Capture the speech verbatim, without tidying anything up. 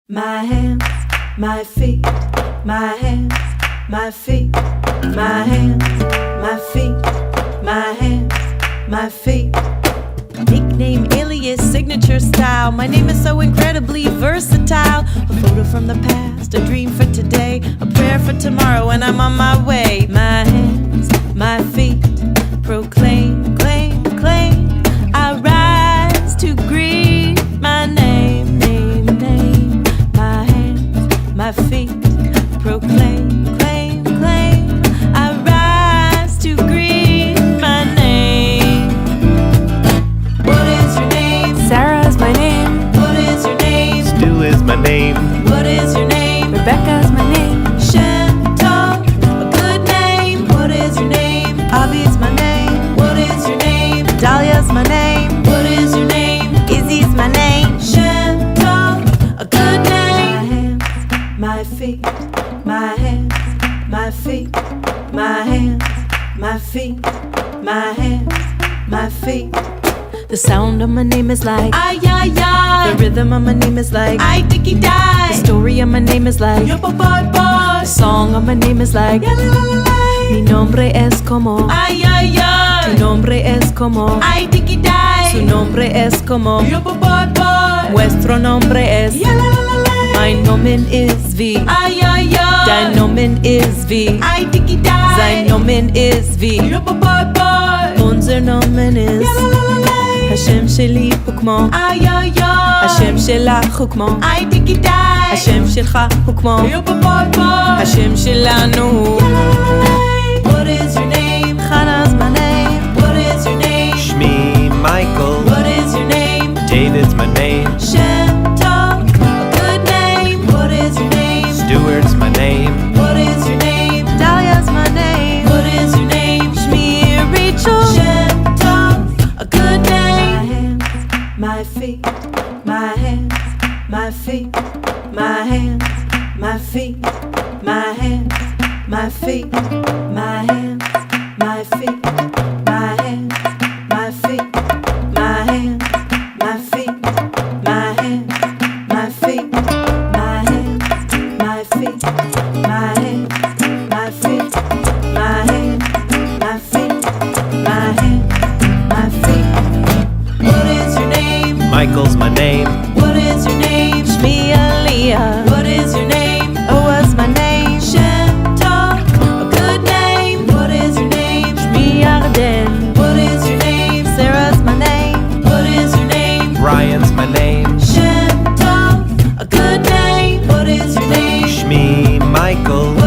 My hands, my feet, my hands, my feet, my hands, my feet, my hands, my feet. Nickname, alias, signature style. My name is so incredibly versatile. A photo from the past, a dream for today, a prayer for tomorrow, and I'm on my way. My hands, my feet, proclaim, claim, claim. I rise to greet my name, name, name. My hands, my feet, proclaim, claim, claim. I rise to greet my name. What is your name? Sarah is my name. What is your name? Stu is my name. What is your name? Rebecca is my name. Chantal, a good name. What is your name? Abby is my name. What is your name? Dahlia's my name. What is your name? Izzy's my name. Chantal, a good name. My hands, my feet, my hands, my feet, my hands, my feet, my hands, my feet. The sound of my name is like ay ay ay. The rhythm of my name is like ay dicky die. The story of my name is like yo bye bye. The song of my name is like ya la la la la. Mi nombre es como ay ay ay. Tu nombre es como ay dicky die. Su nombre es como yo bye bye. Nuestro nombre es ya la la la la. Mein Nomen is wie ay ay ay. Dein Nomen is wie ay dicky die. Sein Nomen is wie yo bye bye. Unser Nomen is ya la la la la. השם שלי הוא כמו איי איי איי. השם שלך הוא כמו איי דיקי די. השם שלך הוא כמו יו בוי בוי. השם שלנו הוא What is your name? Hannah's my name. What is your name? Shmi Michael. What is your name? David's my name. Chantal, a good name. What is your name? Stuart's my name. What is your name? Dahlia's my name. What is your name? Shmi Rachel. Chantal, a good name. My feet, my hands, my feet, my hands, my feet, my hands, my feet, my hands, my feet, my hands, my feet, my hands, my feet, my hands, my feet, my hands, my feet, my hands, my feet, my hands, my feet, my hands, my feet. What is your name? Michael's my name. What is your name? Shmi Aliyah. What is your name? Oa's my name. Chantal, a good name. What is your name? Shmi Yarden. What is your name? Sarah's my name. What is your name? Ryan's my name. Chantal, a good name. What is your name? Shmi Michael.